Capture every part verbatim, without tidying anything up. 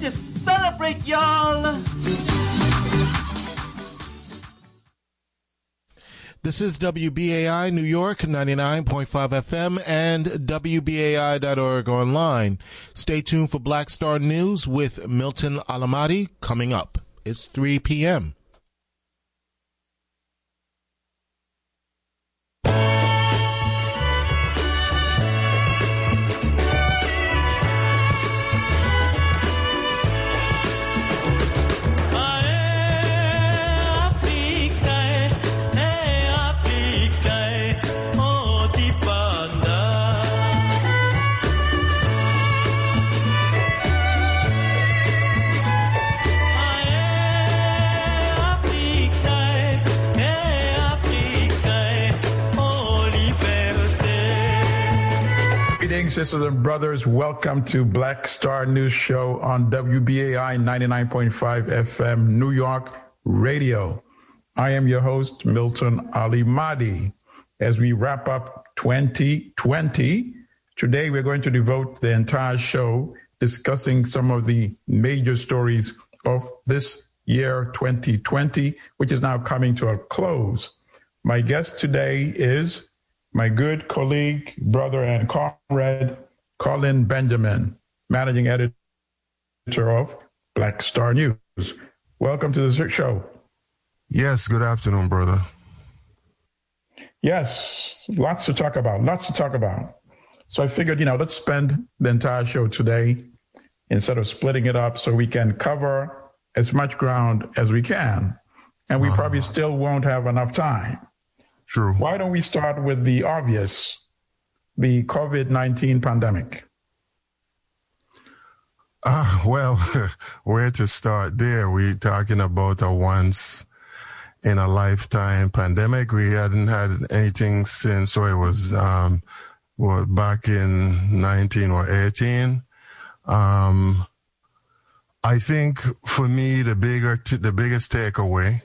Just celebrate, y'all. This is W B A I New York, ninety-nine point five F M and W B A I dot org online. Stay tuned for Black Star News with Milton Alamati coming up. It's three p.m. Sisters and brothers, welcome to Black Star News Show on W B A I ninety-nine point five F M New York Radio. I am your host, Milton Alimadi. As we wrap up twenty twenty, today we're going to devote the entire show discussing some of the major stories of this year, twenty twenty, which is now coming to a close. My guest today is my good colleague, brother, and comrade, Colin Benjamin, managing editor of Black Star News. Welcome to the show. Yes, good afternoon, brother. Yes, lots to talk about, lots to talk about. So I figured, you know, let's spend the entire show today instead of splitting it up so we can cover as much ground as we can. And we uh-huh. probably still won't have enough time. True. Why don't we start with the obvious, the COVID nineteen pandemic? Uh, well, where to start there? We're talking about a once in a lifetime pandemic. We hadn't had anything since, so it was um, what, back in nineteen or eighteen. Um, I think for me, the bigger, t- the biggest takeaway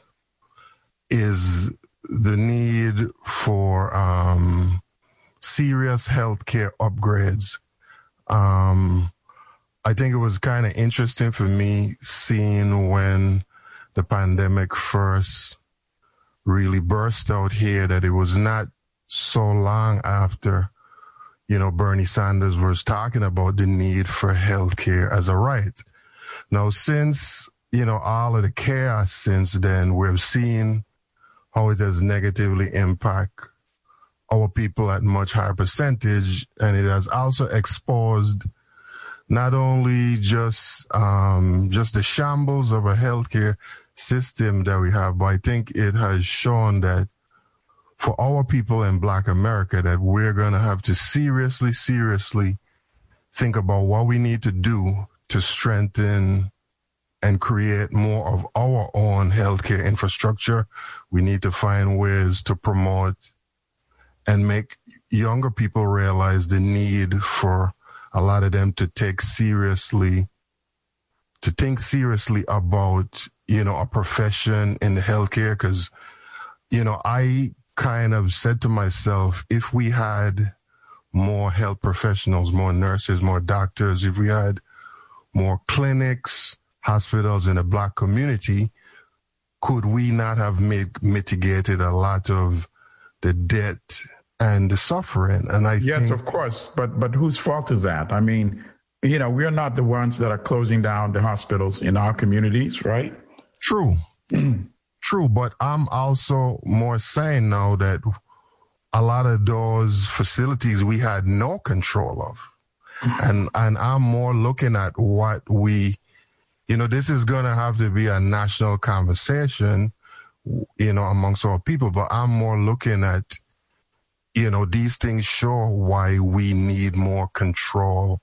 is the need for um, serious healthcare upgrades. Um, I think it was kind of interesting for me seeing when the pandemic first really burst out here that it was not so long after, you know, Bernie Sanders was talking about the need for healthcare as a right. Now, since, you know, all of the chaos since then, we've seen how it has negatively impacted our people at much higher percentage. And it has also exposed not only just um, just the shambles of a healthcare system that we have, but I think it has shown that for our people in Black America that we're going to have to seriously, seriously think about what we need to do to strengthen and create more of our own healthcare infrastructure. We need to find ways to promote and make younger people realize the need for a lot of them to take seriously, to think seriously about, you know, a profession in the healthcare. Because, you know, I kind of said to myself, if we had more health professionals, more nurses, more doctors, if we had more clinics, hospitals in the Black community, could we not have made, mitigated a lot of the debt and the suffering? And I yes, think, of course, but but whose fault is that? I mean, you know, we're not the ones that are closing down the hospitals in our communities, right? True, true. But I'm also more saying now that a lot of those facilities we had no control of, and and I'm more looking at what we. You know, this is going to have to be a national conversation, you know, amongst our people. But I'm more looking at, you know, these things show why we need more control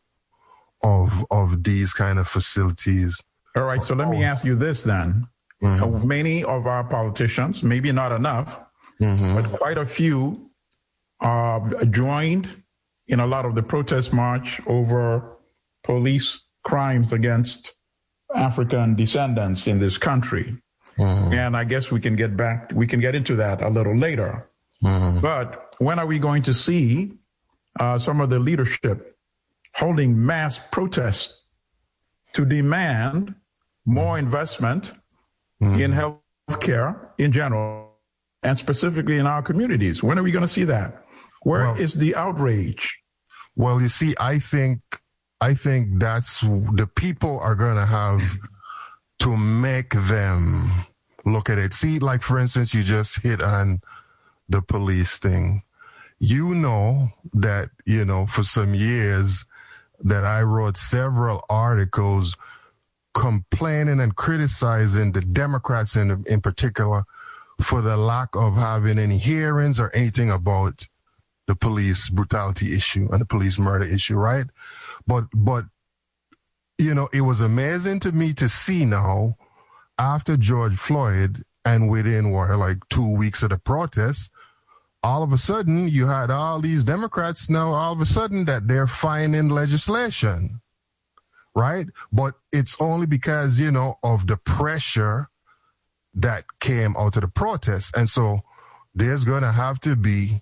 of of these kind of facilities. All right. So let me ask you this then. Mm-hmm. Many of our politicians, maybe not enough, mm-hmm. but quite a few uh, joined in a lot of the protest march over police crimes against African descendants in this country. Mm-hmm. And I guess we can get back, we can get into that a little later. Mm-hmm. But when are we going to see uh, some of the leadership holding mass protests to demand more investment mm-hmm. in healthcare in general and specifically in our communities. When are we going to see that? Where well, is the outrage? Well, you see, I think I think that's the people are going to have to make them look at it. See, like, for instance, you just hit on the police thing. You know that, you know, for some years that I wrote several articles complaining and criticizing the Democrats in, in particular for the lack of having any hearings or anything about the police brutality issue and the police murder issue, right? But, but, you know, it was amazing to me to see now, after George Floyd and within, what, like two weeks of the protests, all of a sudden you had all these Democrats now all of a sudden that they're finding legislation, right? But it's only because, you know, of the pressure that came out of the protests. And so there's going to have to be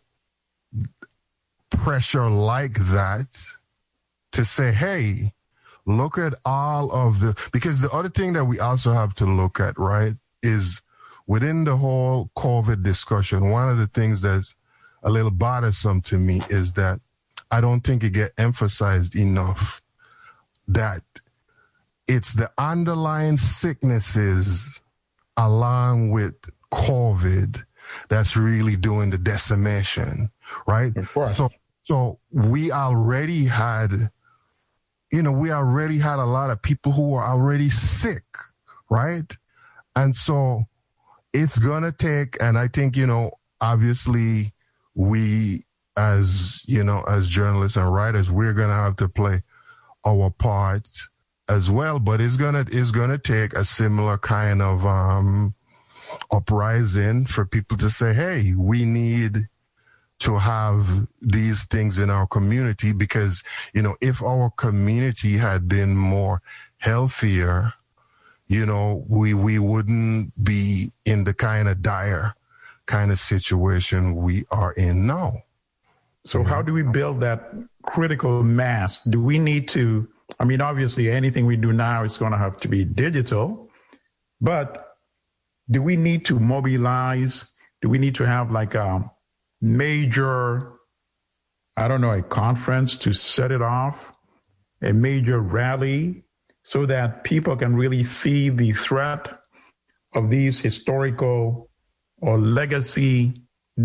pressure like that to say, hey, look at all of the, because the other thing that we also have to look at, right, is within the whole COVID discussion, one of the things that's a little bothersome to me is that I don't think it get emphasized enough that it's the underlying sicknesses along with COVID that's really doing the decimation, right? Of course. So, so we already had, you know, we already had a lot of people who were already sick, right? And so it's going to take, and I think, you know, obviously we as, you know, as journalists and writers, we're going to have to play our part as well, but it's going to, it's going to take a similar kind of, um, uprising for people to say, hey, we need to have these things in our community because, you know, if our community had been more healthier, you know, we, we wouldn't be in the kind of dire kind of situation we are in now. So yeah. How do we build that critical mass? Do we need to, I mean, obviously anything we do now is going to have to be digital, but do we need to mobilize? Do we need to have like a major, I don't know, a conference to set it off, a major rally so that people can really see the threat of these historical or legacy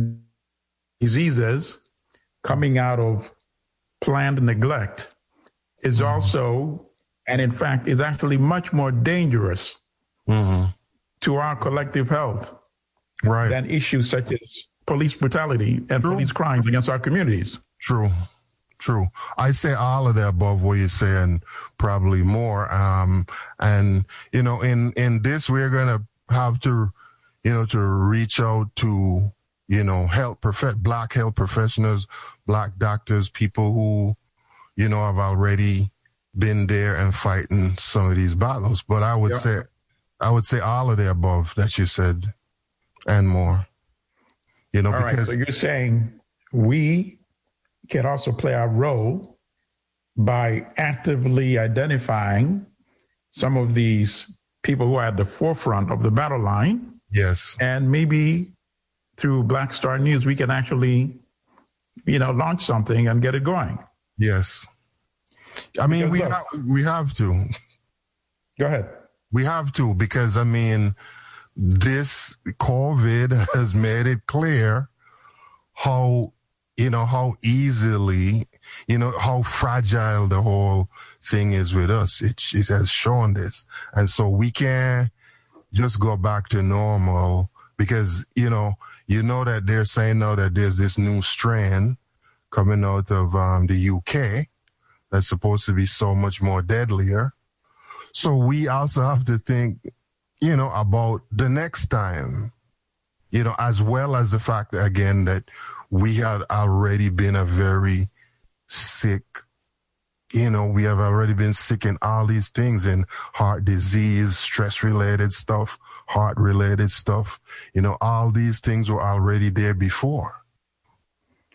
diseases coming out of planned neglect is mm-hmm. also, and in fact, is actually much more dangerous mm-hmm. to our collective health right. than issues such as police brutality and True. police crimes against our communities. True. True. I say all of the above what you're saying, probably more. Um, and, you know, in, in this, we're going to have to, you know, to reach out to, you know, health, prof- black health professionals, black doctors, people who, you know, have already been there and fighting some of these battles. But I would yeah. say, I would say all of the above that you said and more, you know, all because. Right, so you're saying we can also play our role by actively identifying some of these people who are at the forefront of the battle line. Yes. And maybe through Black Star News, we can actually, you know, launch something and get it going. Yes. I mean, we, ha- we have to. Go ahead. We have to, because, I mean, this COVID has made it clear how, you know, how easily, you know, how fragile the whole thing is with us. It, it has shown this. And so we can't just go back to normal because, you know, you know that they're saying now that there's this new strain coming out of um, the U K that's supposed to be so much more deadlier. So we also have to think, you know, about the next time, you know, as well as the fact, again, that we had already been a very sick, you know, we have already been sick in all these things, in heart disease, stress-related stuff, heart-related stuff. You know, all these things were already there before.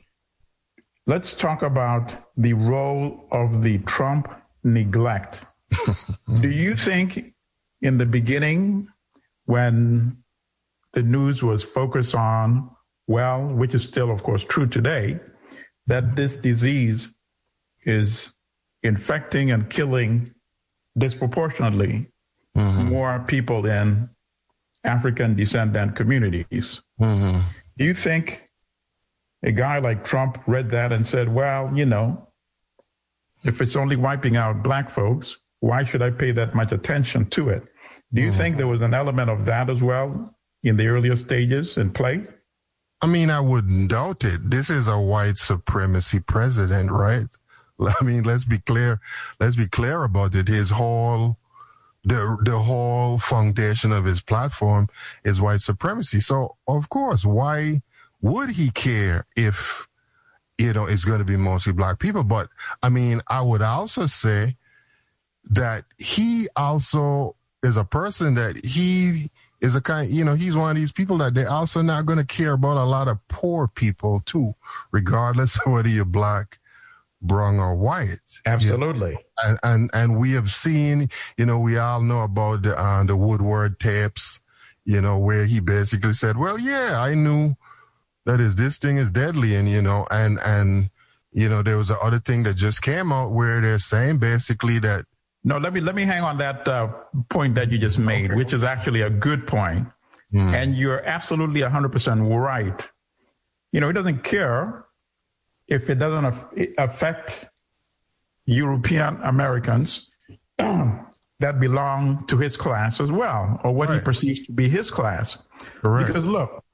Let's talk about the role of the Trump neglect Do you think in the beginning, when the news was focused on, well, which is still, of course, true today, that this disease is infecting and killing disproportionately mm-hmm. more people in African descendant communities? Mm-hmm. Do you think a guy like Trump read that and said, well, you know, if it's only wiping out black folks, why should I pay that much attention to it? Do you mm-hmm. think there was an element of that as well in the earlier stages in play? I mean, I wouldn't doubt it. This is a white supremacy president, right? I mean, let's be clear. Let's be clear about it. His whole, the the whole foundation of his platform is white supremacy. So, of course, why would he care if, you know, it's going to be mostly black people? But I mean, I would also say that he also is a person that he is a kind, you know, he's one of these people that they're also not going to care about a lot of poor people too, regardless of whether you're black, brown, or white. Absolutely. You know? And, and, and we have seen, you know, we all know about the, uh, the Woodward tapes, you know, where he basically said, well, yeah, I knew that is, this thing is deadly. And, you know, and, and, you know, there was the other thing that just came out where they're saying basically that, No, let me let me hang on that uh, point that you just made, okay. which is actually a good point. Mm. And you're absolutely one hundred percent right. You know, he doesn't care if it doesn't af- affect European Americans that belong to his class as well, or what right. he perceives to be his class. Correct. Because look,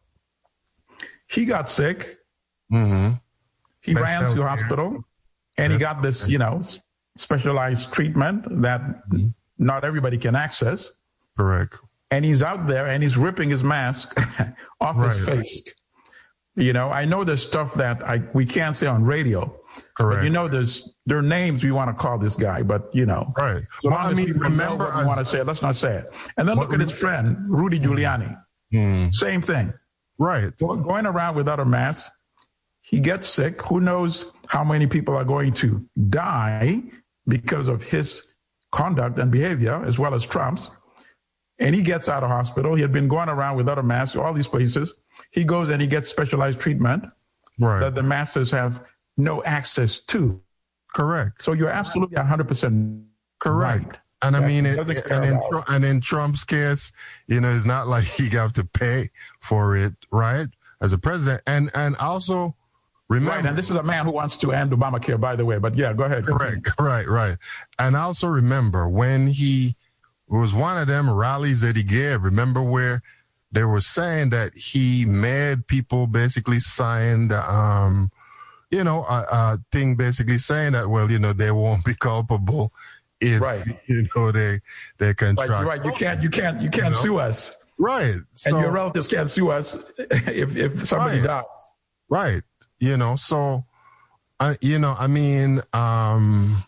he got sick. Mm-hmm. He Best ran to the hospital, and Best he got this, you know, specialized treatment that mm-hmm. not everybody can access. Correct. And he's out there and he's ripping his mask off right. his face. You know, I know there's stuff that I we can't say on radio. Correct. But you know, there's there are names we want to call this guy, but you know. Right. So well, I mean, remember, we want to say it, let's not say it. And then look at his friend, Rudy Giuliani. Mm. Same thing. Right. Going around without a mask, he gets sick. Who knows how many people are going to die because of his conduct and behavior, as well as Trump's. And he gets out of hospital. He had been going around without a mask, all these places. He goes and he gets specialized treatment right. that the masses have no access to. Correct. So you're absolutely one hundred percent correct. Right. And I mean, it, and, in, and in Trump's case, you know, it's not like he got to pay for it, right, as a president. And and also, remember, right, and this is a man who wants to end Obamacare, by the way. But yeah, go ahead. Correct, right, right. And also remember when he it was one of them rallies that he gave. Remember where they were saying that he made people basically sign the, um, you know, a, a thing basically saying that, well, you know, they won't be culpable if right. you know they they contract. Right, right. You can't, you can't, you can't you know? sue us. Right. So, and your relatives can't sue us if if somebody right. dies. Right. You know, so, uh, you know, I mean, um,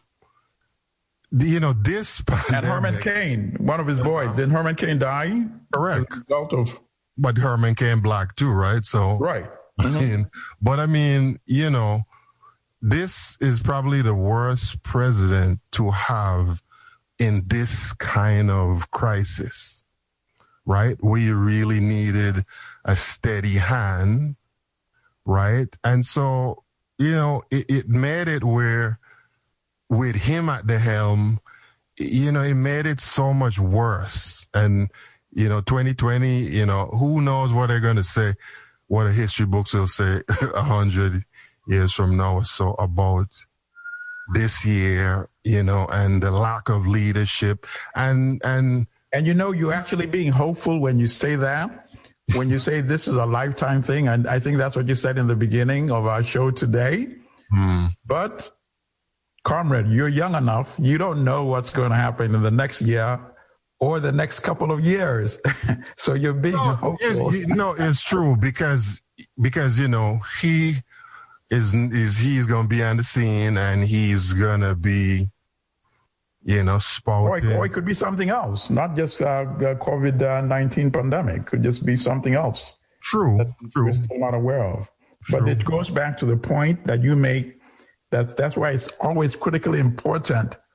you know, this pandemic, and Herman Cain, one of his boys, didn't Herman Cain die? Correct. As a result of, but Herman Cain black too, right? So, right. I mean, but I mean, you know, this is probably the worst president to have in this kind of crisis, right? Where you really needed a steady hand. Right. And so, you know, it, it made it where with him at the helm, you know, it made it so much worse. And, you know, twenty twenty, you know, who knows what they're going to say, what the history books will say a hundred years from now. So about this year, you know, and the lack of leadership and, and, and, you know, you're actually being hopeful when you say that. When you say this is a lifetime thing, and I think that's what you said in the beginning of our show today. Mm. But, comrade, you're young enough. You don't know what's going to happen in the next year or the next couple of years. So you're being no, hopeful. It's, no, it's true because because you know he is is he's going to be on the scene and he's going to be. You know, spouting. Or, or it could be something else, not just uh, the COVID nineteen pandemic. It could just be something else. True, that true. We're still not aware of. True. But it goes back to the point that you make. That's that's why it's always critically important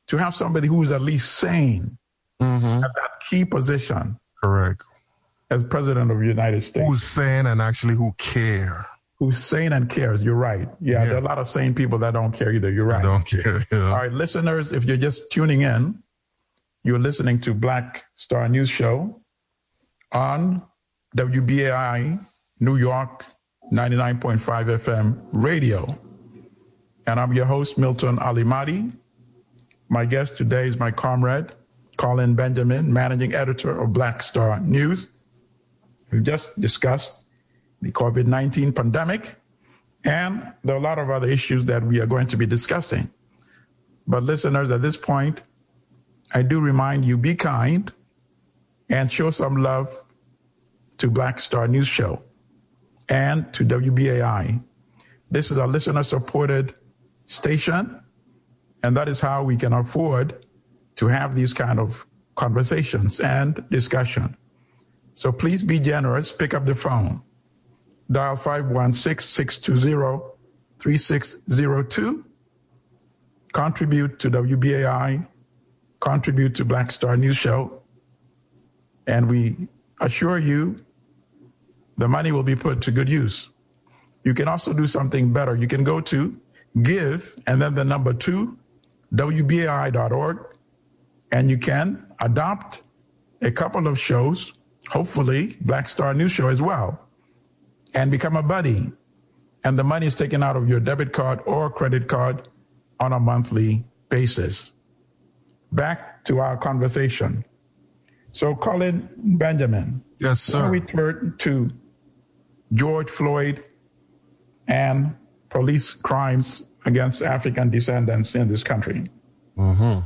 to have somebody who is at least sane Mm-hmm. at that key position Correct. as president of the United States. Who's sane and actually who care. Who's sane and cares. You're right. Yeah, Yeah. there are a lot of sane people that don't care either. You're right. I don't care. You know? All right, listeners, if you're just tuning in, you're listening to Black Star News Show on W B A I New York ninety-nine point five F M radio. And I'm your host, Milton Alimadi. My guest today is my comrade, Colin Benjamin, managing editor of Black Star News. We just discussed the COVID nineteen pandemic, and there are a lot of other issues that we are going to be discussing. But listeners, at this point, I do remind you, be kind and show some love to Black Star News Show and to W B A I. This is a listener-supported station, and that is how we can afford to have these kind of conversations and discussion. So please be generous, pick up the phone. Dial five one six, six two zero, three six zero two. Contribute to W B A I, contribute to Black Star News Show, and we assure you the money will be put to good use. You can also do something better. You can go to give and then the number two, W B A I dot org, and you can adopt a couple of shows, hopefully Black Star News Show as well, and become a buddy. And the money is taken out of your debit card or credit card on a monthly basis. Back to our conversation. So, Colin Benjamin. Yes, sir. When we turn to George Floyd and police crimes against African descendants in this country. Mm-hmm.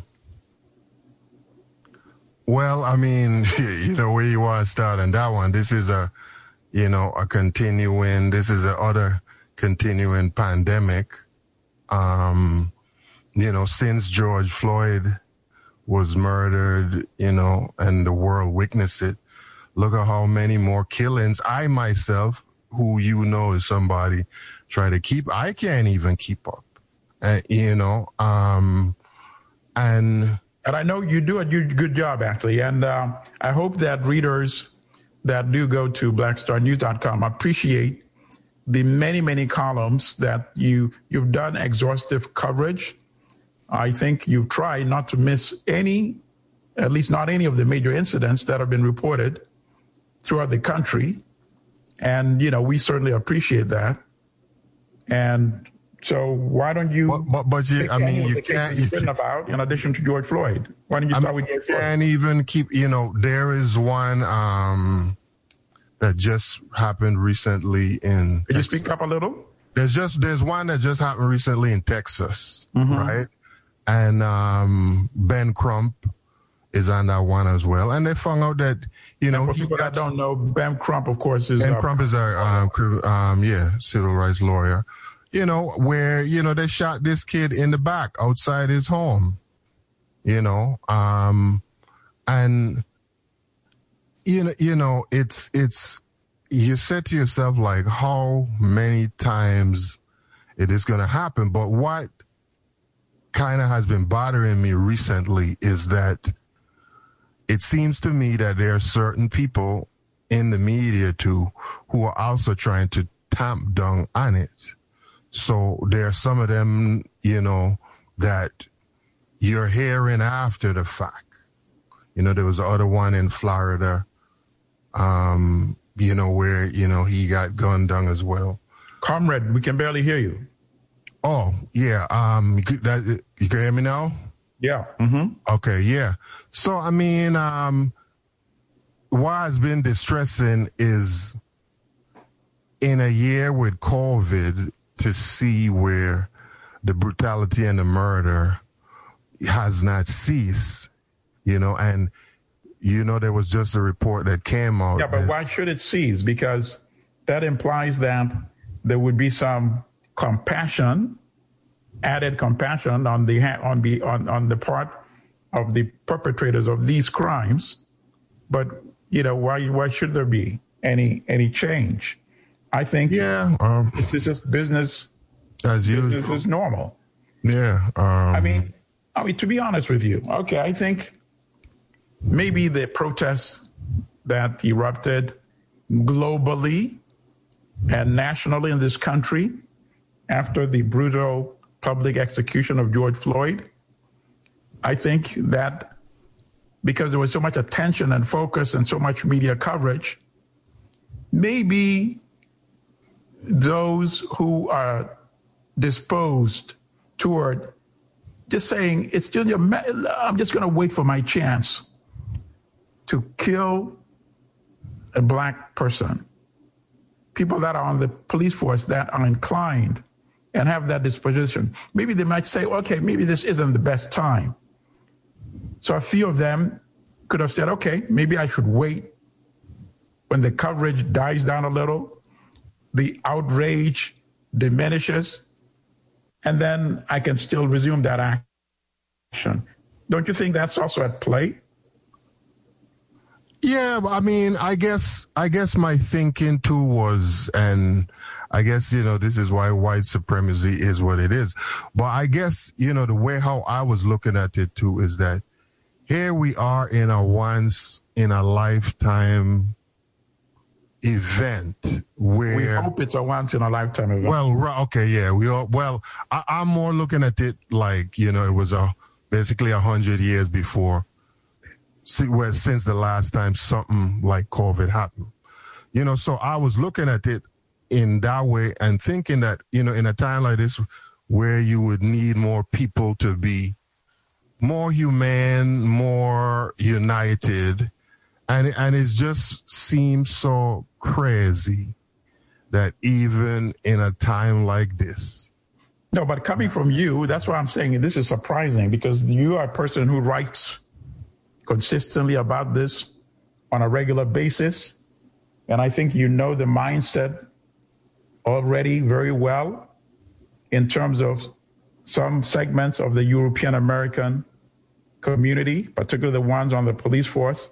Well, I mean, you know, where you want to start on that one, this is a, you know, a continuing, this is a other continuing pandemic. Um, you know, since George Floyd was murdered, you know, and the world witnessed it, look at how many more killings I myself, who you know is somebody, try to keep. I can't even keep up, uh, you know, um, and... And I know you do a good job, actually. And uh, I hope that readers that do go to black star news dot com appreciate the many, many columns that you, you've done exhaustive coverage. I think you've tried not to miss any, at least not any of the major incidents that have been reported throughout the country. And, you know, we certainly appreciate that. And so why don't you? But, but, but you, I mean, you can't. You've written about in addition to George Floyd. Why don't you start I mean, with George Floyd? You can't even keep. You know, there is one um, that just happened recently in. Could you speak up a little? There's just there's one that just happened recently in Texas, mm-hmm. right? And um, Ben Crump is on that one as well. And they found out that you know. And for people that don't know, Ben Crump, of course, is Ben uh, Crump is a um, um, yeah civil rights lawyer. You know, where, you know, they shot this kid in the back outside his home, you know, um, and, you know, you know, it's, it's, you said to yourself, like, how many times it is going to happen? But what kind of has been bothering me recently is that it seems to me that there are certain people in the media too who are also trying to tamp down on it. So there are some of them, you know, that you're hearing after the fact. You know, there was the other one in Florida, um, you know, where, you know, he got gunned down as well. Comrade, we can barely hear you. Oh, yeah. Um, you, could, that, you can hear me now? Yeah. Mm-hmm. Okay, yeah. So, I mean, um, what has been distressing is in a year with COVID, to see where the brutality and the murder has not ceased, you know, and, you know, there was just a report that came out. Yeah, but that, why should it cease? Because that implies that there would be some compassion, added compassion on the on the on, on the part of the perpetrators of these crimes. But, you know, why why should there be any any change? I think yeah, um, it's just business as usual. Business is normal. Yeah. Um, I mean, I mean, to be honest with you, okay, I think maybe the protests that erupted globally and nationally in this country after the brutal public execution of George Floyd, I think that because there was so much attention and focus and so much media coverage, maybe those who are disposed toward just saying, it's just, I'm just going to wait for my chance to kill a black person. People that are on the police force that are inclined and have that disposition, maybe they might say, okay, maybe this isn't the best time. So a few of them could have said, okay, maybe I should wait when the coverage dies down a little, the outrage diminishes, and then I can still resume that action. Don't you think that's also at play? Yeah, I mean, I guess, I guess my thinking too was, and I guess, you know, this is why white supremacy is what it is. But I guess, you know, the way how I was looking at it too is that here we are in a once in a lifetime event where we hope it's a once in a lifetime event. Well, right, okay, yeah, we all, well, I, I'm more looking at it like, you know, it was a basically a hundred years before, where since the last time something like COVID happened, you know. So I was looking at it in that way and thinking that, you know, in a time like this where you would need more people to be more humane, more united. And, and it just seems so crazy that even in a time like this. No, but coming from you, that's why I'm saying this is surprising, because you are a person who writes consistently about this on a regular basis. And I think you know the mindset already very well in terms of some segments of the European American community, particularly the ones on the police force,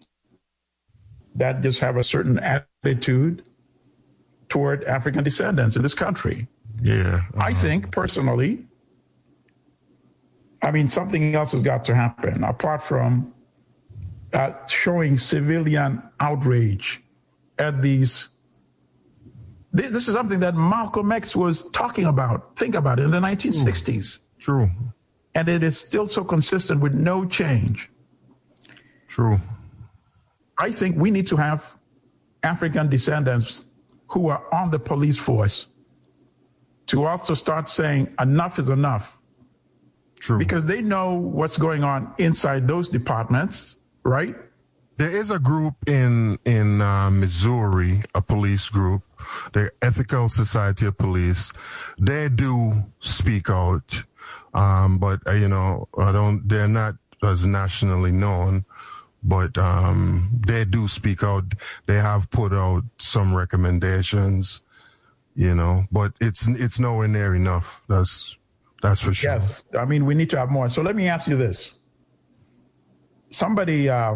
that just have a certain attitude toward African descendants in this country. Yeah. Uh-huh. I think personally, I mean, something else has got to happen apart from uh, showing civilian outrage at these. This is something that Malcolm X was talking about. Think about it, in the nineteen sixties. True. And it is still so consistent with no change. True. I think we need to have African descendants who are on the police force to also start saying enough is enough. True. Because they know what's going on inside those departments, right? There is a group in in uh, Missouri, a police group, the Ethical Society of Police. They do speak out, um, but uh, you know, I don't. They're not as nationally known, but um, they do speak out. They have put out some recommendations, you know, but it's it's nowhere near enough. That's that's for sure. Yes, I mean, we need to have more. So let me ask you this: somebody uh,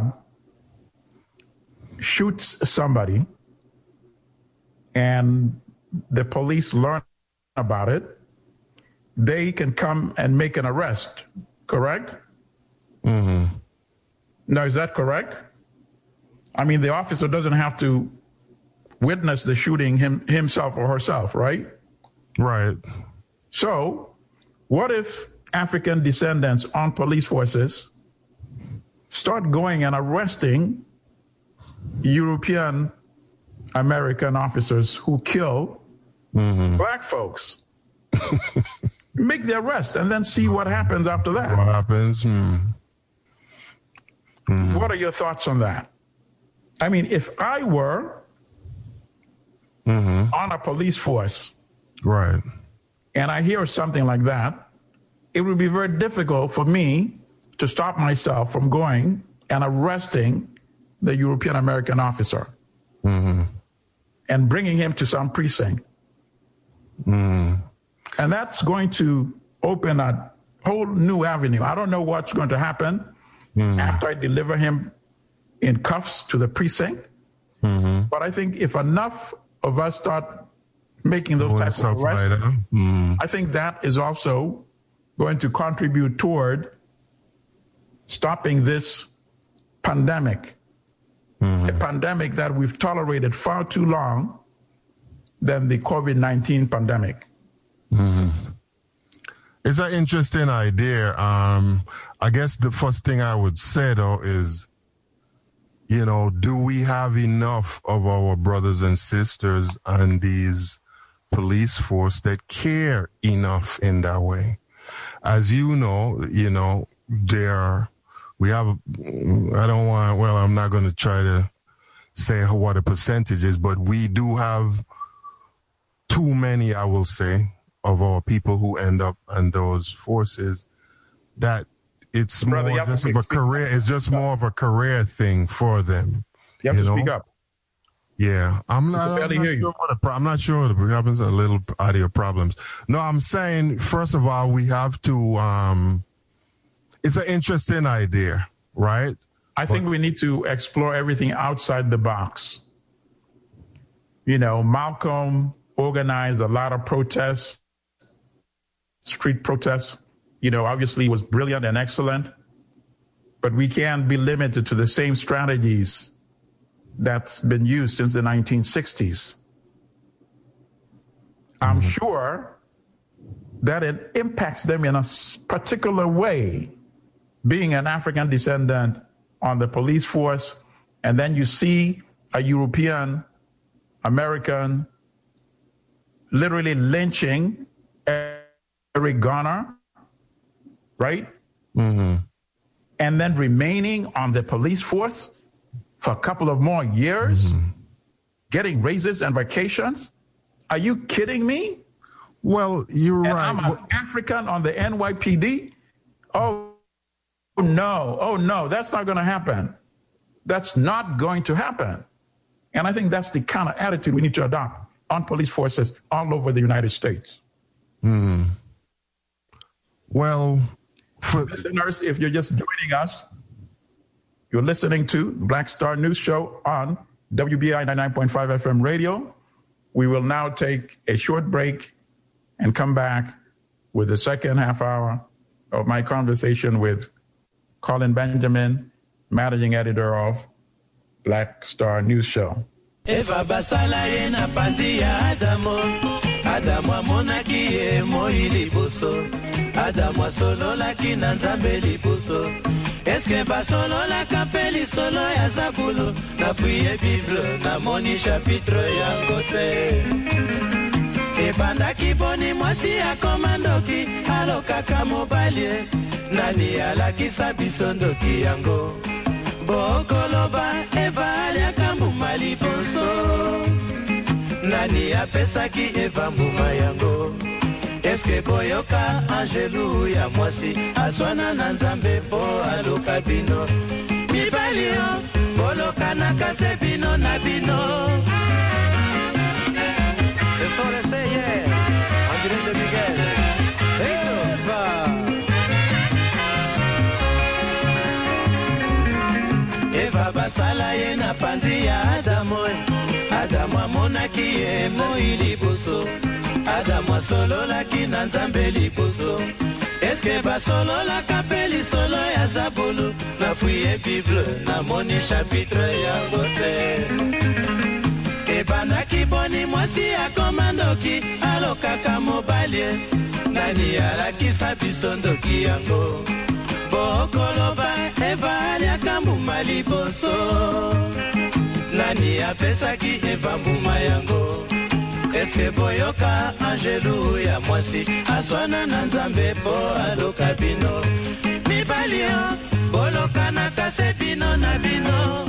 shoots somebody, and the police learn about it. They can come and make an arrest, correct? Mm-hmm. Now, is that correct? I mean, the officer doesn't have to witness the shooting him, himself or herself, right? Right. So, what if African descendants on police forces start going and arresting European American officers who kill mm-hmm. black folks? Make the arrest and then see what happens after that. What happens? Mm. Mm-hmm. What are your thoughts on that? I mean, if I were mm-hmm. on a police force, right, and I hear something like that, it would be very difficult for me to stop myself from going and arresting the European American officer mm-hmm. and bringing him to some precinct. Mm-hmm. And that's going to open a whole new avenue. I don't know what's going to happen mm-hmm. after I deliver him in cuffs to the precinct. Mm-hmm. But I think if enough of us start making those Doing types of arrests, mm-hmm. I think that is also going to contribute toward stopping this pandemic, mm-hmm. a pandemic that we've tolerated far too long than the COVID nineteen pandemic. Mm-hmm. It's an interesting idea. Um, I guess the first thing I would say, though, is, you know, do we have enough of our brothers and sisters and these police force that care enough in that way? As you know, you know, there, we have, I don't want, well, I'm not going to try to say what the percentage is, but we do have too many, I will say, of our people who end up in those forces, that it's Brother, more just of a career, it's just more of a career thing for them. You have you to know? speak up. Yeah, I'm not, I'm not, hear sure, you. what the, I'm not sure the problems are a little audio problems. No, I'm saying, first of all, we have to, um, it's an interesting idea, right? I think but, we need to explore everything outside the box. You know, Malcolm organized a lot of protests, street protests. You know, obviously it was brilliant and excellent, but we can't be limited to the same strategies that's been used since the nineteen sixties. I'm mm-hmm. sure that it impacts them in a particular way, being an African descendant on the police force, and then you see a European American literally lynching Eric Garner, right? Mm-hmm. And then remaining on the police force for a couple of more years, mm-hmm. getting raises and vacations. Are you kidding me? Well, you're and right. I'm an well, African on the N Y P D? Oh, no. Oh, no. That's not going to happen. That's not going to happen. And I think that's the kind of attitude we need to adopt on police forces all over the United States. Hmm. Well, for listeners, if you're just joining us, you're listening to Black Star News Show on W B A I ninety-nine point five F M radio. We will now take a short break and come back with the second half hour of my conversation with Colin Benjamin, managing editor of Black Star News Show. Eva basala yena panzi ya Adamo, Adamo monaki ye moili buso, Adamo solo la kinanzambe libuso, eske basolo la kapeli solo ya zabulu, na fuye Bible na moni chapitre ya kote. Ebanda kiboni mwasi ya komandoki, halo kaka mobalie, nani alakisa bisondoki yango. Bokoloba Eva aliakambu maliboso, nani apesaki Eva mbuma yango. Eske boyoka Angelu ya mwasi, aswana na nzambe po aluka bino. Mibalio, boloka na kase bino na bino. Ce sont les seyers, André de Miguel. Eva. Eva basala ye na panzi ya Adamo, Adamo amonaki ye moili buso, Adamo asololaki na nzambe libuso, eske basolola kapeli solo ya zabulu, na fuye Bible na moni chapitre ya bote. Ebandaki boni mwasi ya komandoki, alokaka mobalie, nani alakisa bisondoki yango. Bokoloba Eva aliaka mbuma liboso, nani apesaki Eva mbuma yango. Eske boyoka Angelu ya mwasi, aswana na nzambe po aloka bino. Mibalio, boloka na kase bino na bino.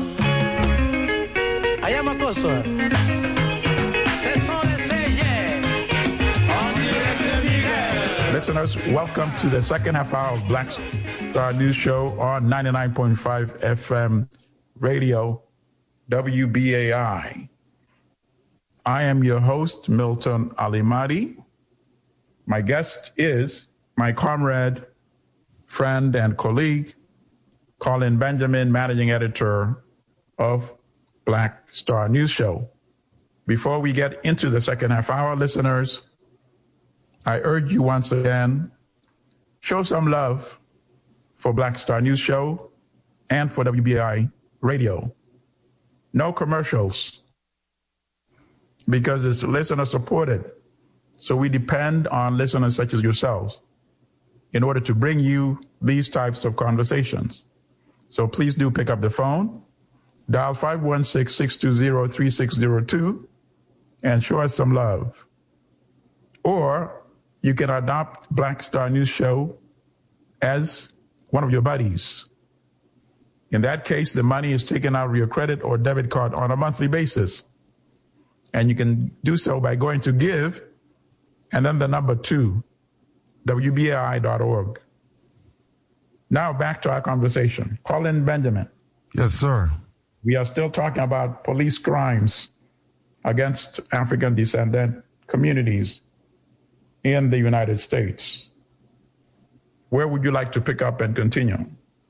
Ayama koso. Ce sont les seyers. En direct de Miguel. Listeners, welcome to the second half hour of Black Star News Show on ninety-nine point five F M radio, W B A I. I am your host, Milton Alimadi. My guest is my comrade, friend, and colleague, Colin Benjamin, managing editor of Black Star News Show. Before we get into the second half hour, listeners, I urge you once again, show some love for Black Star News Show and for W B A I Radio. No commercials because it's listener supported. So we depend on listeners such as yourselves in order to bring you these types of conversations. So please do pick up the phone, dial five one six, six two zero, three six zero two, and show us some love. Or you can adopt Black Star News Show as one of your buddies. In that case, the money is taken out of your credit or debit card on a monthly basis. And you can do so by going to give and then the number two, W B A I dot org. Now back to our conversation. Colin Benjamin. Yes, sir. We are still talking about police crimes against African descendant communities in the United States. Where would you like to pick up and continue?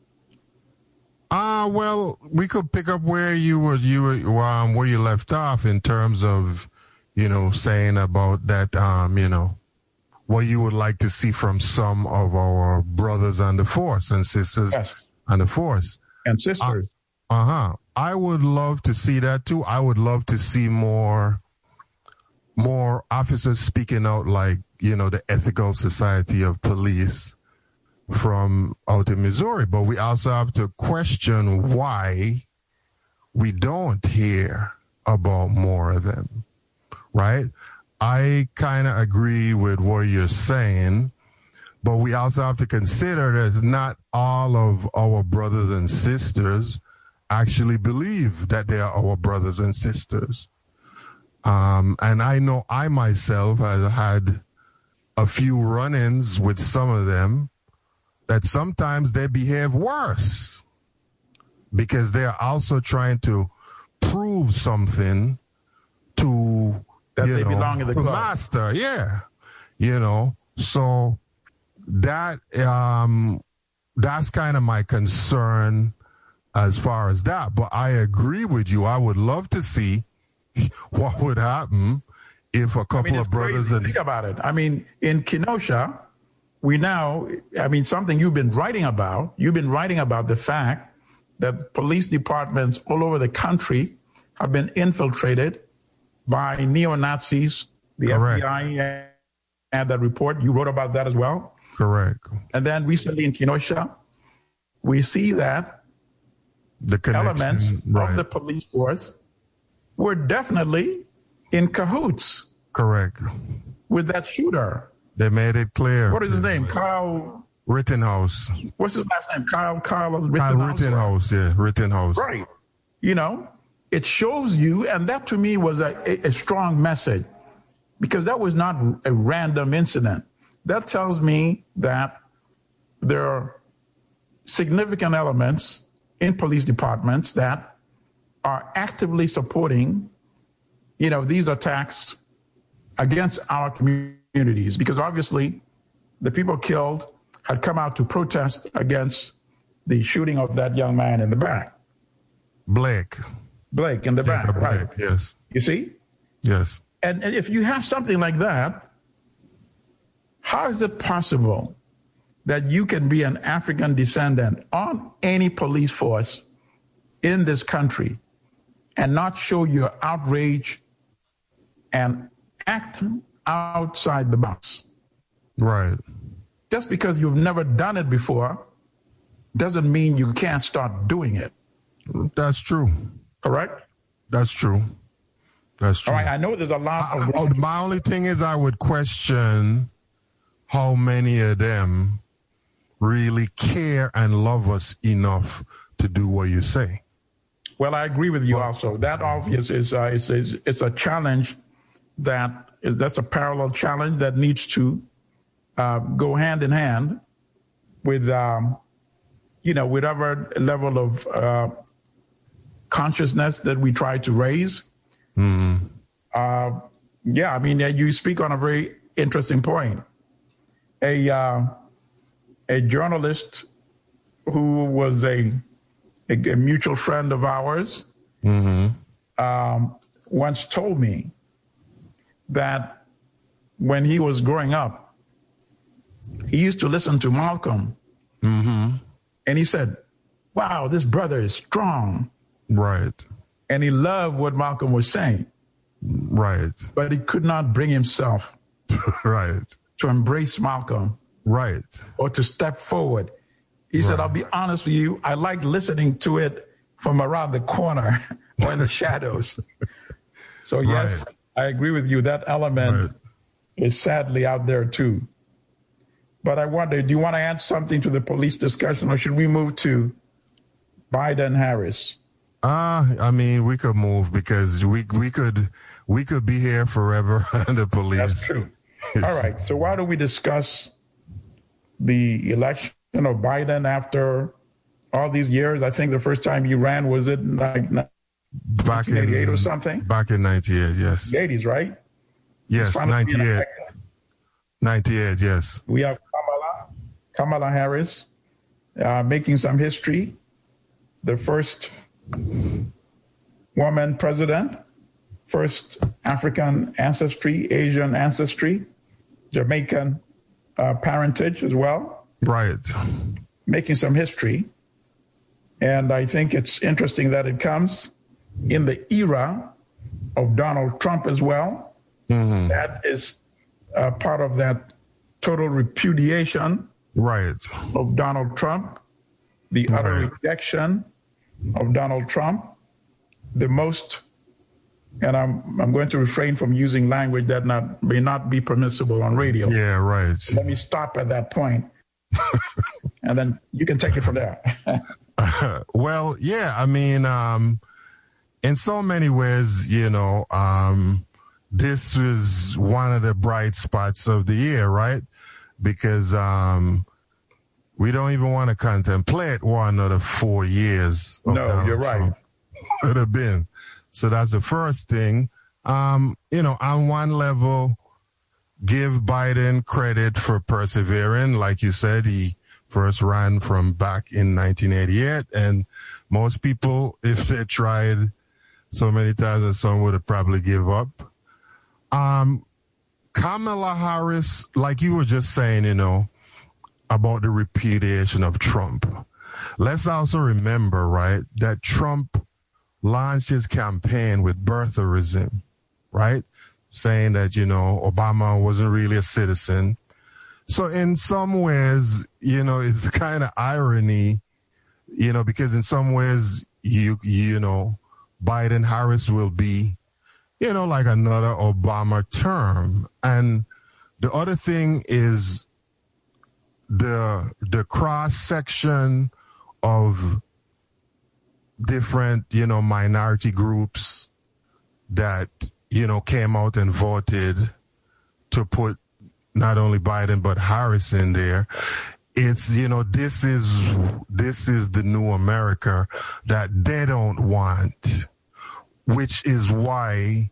Uh, well, we could pick up where you were, you were, um, where you left off in terms of, you know, saying about that, um, you know, what you would like to see from some of our brothers on the force and sisters yes. on the force. And sisters. Uh, uh-huh. I would love to see that too. I would love to see more, more officers speaking out, like, you know, the Ethical Society of Police from out in Missouri. But we also have to question why we don't hear about more of them, right? I kind of agree with what you're saying, but we also have to consider that not all of our brothers and sisters actually believe that they are our brothers and sisters. Um, and I know I myself have had a few run-ins with some of them that sometimes they behave worse because they are also trying to prove something to that you they know, belong in the club. Master, yeah. You know, so that um that's kind of my concern as far as that. But I agree with you. I would love to see what would happen if a couple I mean, of brothers crazy. and think about it. I mean, in Kenosha, we now, I mean, something you've been writing about, you've been writing about the fact that police departments all over the country have been infiltrated by neo-Nazis. The Correct. F B I had that report. You wrote about that as well. Correct. And then recently in Kenosha, we see that The elements right. of the police force were definitely in cahoots Correct. with that shooter. They made it clear. What is his name? Kyle. Rittenhouse. What's his last name? Kyle. Kyle Kyle Rittenhouse. Rittenhouse, yeah, Rittenhouse. Right. You know, it shows you, and that to me was a, a, a strong message, because that was not a random incident. That tells me that there are significant elements in police departments that are actively supporting, you know, these attacks against our communities, because obviously the people killed had come out to protest against the shooting of that young man in the back. Blake. Blake in the back, Yeah, Blake, right? yes. You see? Yes. And, and if you have something like that, how is it possible that you can be an African descendant on any police force in this country and not show your outrage and act outside the box? Right. Just because you've never done it before doesn't mean you can't start doing it. That's true. Correct? That's true. That's true. All right, I know there's a lot I, of... oh, my only thing is I would question how many of them really care and love us enough to do what you say. Well, I agree with you also. That obvious is, uh, is, is it's a challenge that is, that's a parallel challenge that needs to uh, go hand in hand with, um, you know, whatever level of uh, consciousness that we try to raise. Mm-hmm. Uh, yeah, I mean, you speak on a very interesting point. A uh, a journalist who was a, a, a mutual friend of ours Mm-hmm. um, once told me that when he was growing up, he used to listen to Malcolm Mm-hmm. And he said, wow, this brother is strong. Right. And he loved what Malcolm was saying. Right. But he could not bring himself right. to embrace Malcolm. Right. Or to step forward. He right. said, I'll be honest with you, I like listening to it from around the corner or in the shadows. So, yes, right. I agree with you. That element right. is sadly out there, too. But I wonder, do you want to add something to the police discussion, or should we move to Biden-Harris? Ah, uh, I mean, we could move because we we could we could be here forever. The police. That's true. All right. So why don't we discuss the election of Biden after all these years? I think the first time you ran, was it like back in eighty-eight or something? Back in ninety-eight, yes. The eighties, right? Yes, ninety-eight. ninety-eight, yes. We have Kamala, Kamala Harris uh, making some history. The first woman president, first African ancestry, Asian ancestry, Jamaican uh, parentage as well. Right. Making some history. And I think it's interesting that it comes in the era of Donald Trump as well. Mm-hmm. That is uh, part of that total repudiation right. of Donald Trump, the utter right. rejection of Donald Trump, the most, and I'm I'm going to refrain from using language that not may not be permissible on radio. Yeah, right. Let me stop at that point, and then you can take it from there. uh, well, yeah, I mean, um, in so many ways, you know, um, this was one of the bright spots of the year, right? Because um, we don't even want to contemplate one another four years. Of no, Donald you're right. Trump. Could have been. So that's the first thing. Um, you know, on one level, give Biden credit for persevering. Like you said, he first ran from back in nineteen eighty-eight. And most people, if they tried so many times, some would have probably give up. Um, Kamala Harris, like you were just saying, you know, about the repudiation of Trump. Let's also remember, right, that Trump launched his campaign with birtherism, right? Saying that, you know, Obama wasn't really a citizen. So in some ways, you know, it's kind of irony, you know, because in some ways, you, you know, Biden Harris will be, you know, like another Obama term. And the other thing is the, the cross section of different, you know, minority groups that, you know, came out and voted to put not only Biden, but Harris in there. It's, you know, this is, this is the new America that they don't want, which is why,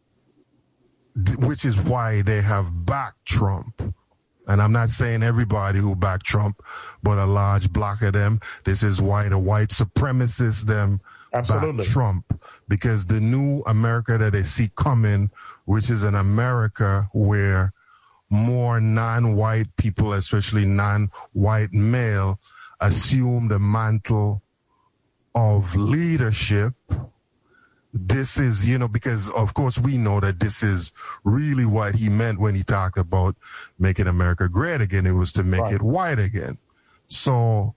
which is why they have backed Trump. And I'm not saying everybody who backed Trump, but a large block of them. This is why the white supremacists them Absolutely. back Trump, because the new America that they see coming, which is an America where more non-white people, especially non-white male, assume the mantle of leadership. This is, you know, because of course we know that this is really what he meant when he talked about making America great again. It was to make right. it white again. So,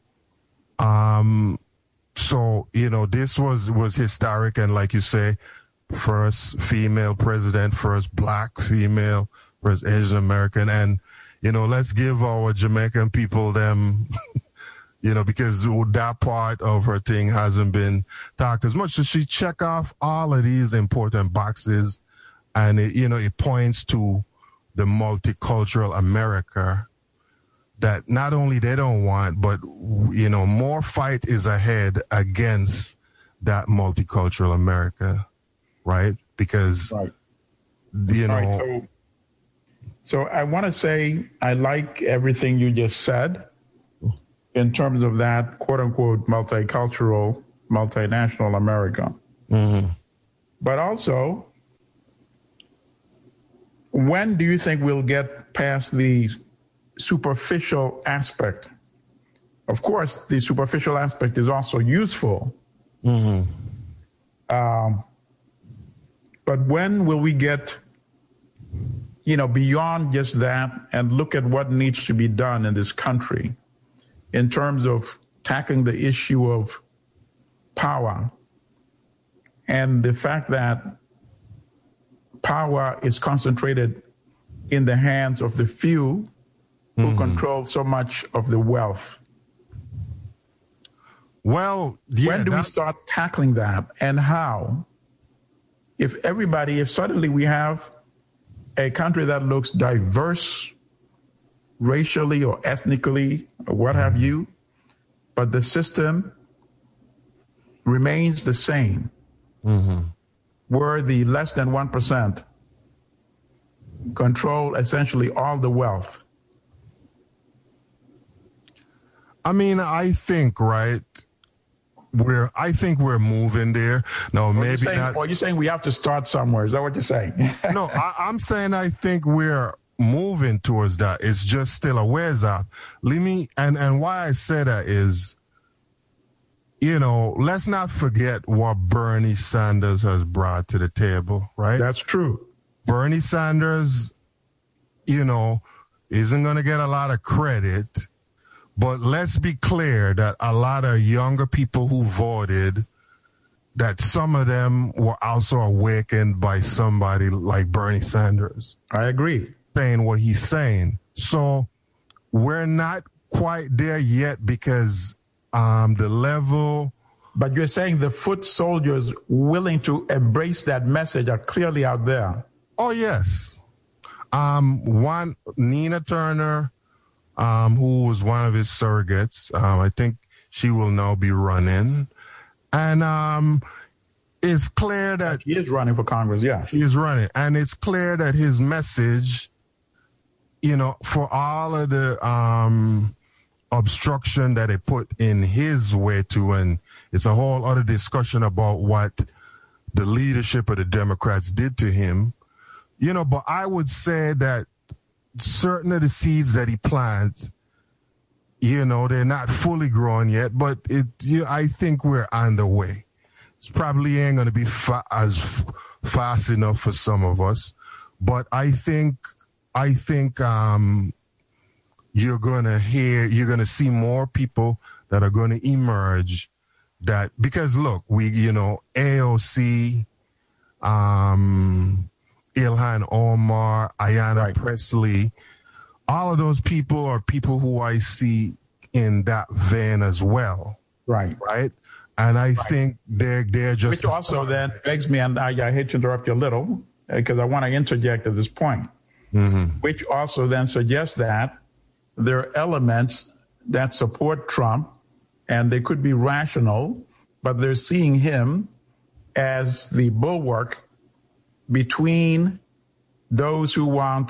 um, so, you know, this was, was historic. And like you say, first female president, first black female, first Asian American. And, you know, let's give our Jamaican people them, you know, because that part of her thing hasn't been talked as much. So she check off all of these important boxes, and it, you know, it points to the multicultural America that not only they don't want, but, you know, more fight is ahead against that multicultural America, right? Because, right. you know. Right, so, so I want to say I like everything you just said in terms of that quote unquote multicultural, multinational America. Mm-hmm. But also, when do you think we'll get past the superficial aspect of course, the superficial aspect is also useful. Mm-hmm. Um, but when will we get, you know, beyond just that and look at what needs to be done in this country in terms of tackling the issue of power and the fact that power is concentrated in the hands of the few who mm-hmm. control so much of the wealth? Well, yeah, when do we start tackling that, and how? If everybody, if suddenly we have a country that looks diverse racially or ethnically or what have you, but the system remains the same, mm-hmm. where the less than one percent control essentially all the wealth. I mean, I think, right, we're, I think we're moving there. No, or maybe saying, not. Or you're saying we have to start somewhere. Is that what you're saying? No, I, I'm saying I think we're moving towards that. It's just still a ways off. Let me, and, and why I say that is, you know, let's not forget what Bernie Sanders has brought to the table, right? That's true. Bernie Sanders, you know, isn't going to get a lot of credit. But let's be clear that a lot of younger people who voted, that some of them were also awakened by somebody like Bernie Sanders. I agree. Saying what he's saying. So we're not quite there yet because um, the level... But you're saying the foot soldiers willing to embrace that message are clearly out there. Oh, yes. Um, one, Nina Turner... Um, who was one of his surrogates. Um, I think she will now be running. And um, it's clear that... She is running for Congress, yeah. She is running. And it's clear that his message, you know, for all of the um, obstruction that it put in his way to, and it's a whole other discussion about what the leadership of the Democrats did to him, you know, but I would say that certain of the seeds that he plants, you know, they're not fully grown yet, but it, you, I think we're on the way. It's probably ain't going to be fa- as f- fast enough for some of us, but I think, I think, um, you're going to hear, you're going to see more people that are going to emerge that, because look, we, you know, A O C, um, Ilhan Omar, Ayanna right. Presley, all of those people are people who I see in that vein as well. Right. Right. And I right. think they're, they're just... Which also then begs me, and I, I hate to interrupt you a little, because I want to interject at this point, mm-hmm. which also then suggests that there are elements that support Trump, and they could be rational, but they're seeing him as the bulwark between those who want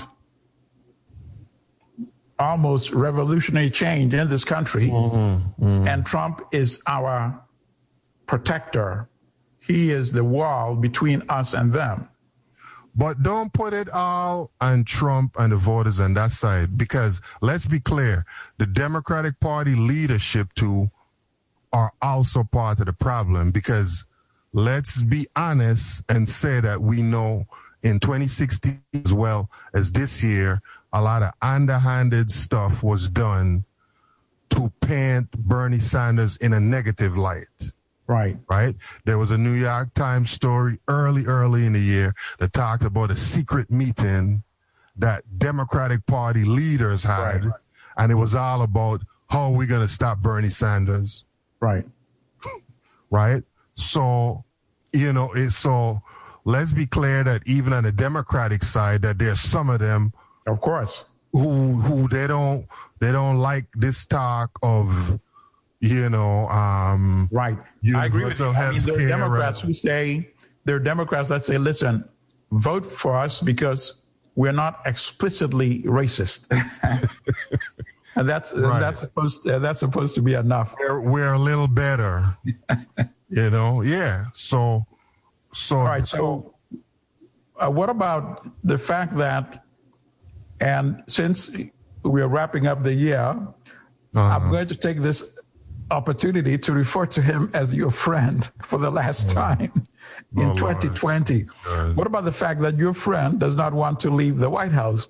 almost revolutionary change in this country, mm-hmm, mm-hmm. and Trump is our protector. He is the wall between us and them. But don't put it all on Trump and the voters on that side, because let's be clear, the Democratic Party leadership too are also part of the problem, because let's be honest and say that we know in twenty sixteen as well as this year, a lot of underhanded stuff was done to paint Bernie Sanders in a negative light. Right. Right? There was a New York Times story early, early in the year that talked about a secret meeting that Democratic Party leaders had, right. and it was all about how are we going to stop Bernie Sanders. Right. Right? So, you know, it's so let's be clear that even on the Democratic side, that there's some of them, of course, who who they don't they don't like this talk of, you know, um, right. I agree with you. I mean, there are Democrats who say there are Democrats that say, listen, vote for us because we're not explicitly racist. And that's right. that's supposed to, that's supposed to be enough. We're, we're a little better, you know. Yeah. So, so. All right. So, uh, what about the fact that, and since we are wrapping up the year, Uh-huh. I'm going to take this opportunity to refer to him as your friend for the last time in oh, twenty twenty. Lord. What about the fact that your friend does not want to leave the White House?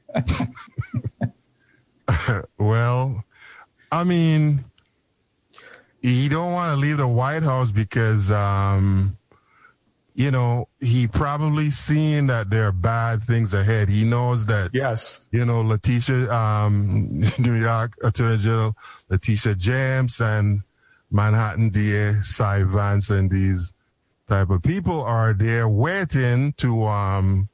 Well, I mean, he don't want to leave the White House because, um, you know, he probably seeing that there are bad things ahead. He knows that, yes, you know, Letitia, um, New York Attorney General Letitia James and Manhattan D A Cy Vance and these type of people are there waiting to, um,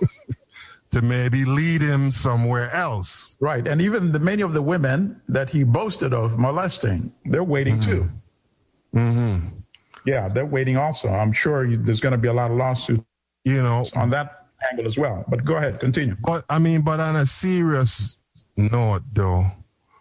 to maybe lead him somewhere else. Right. And even the many of the women that he boasted of molesting, they're waiting mm-hmm. too. Mm-hmm. Yeah, they're waiting also. I'm sure you, there's going to be a lot of lawsuits, you know, on that angle as well. But go ahead, continue. But I mean, but on a serious note, though,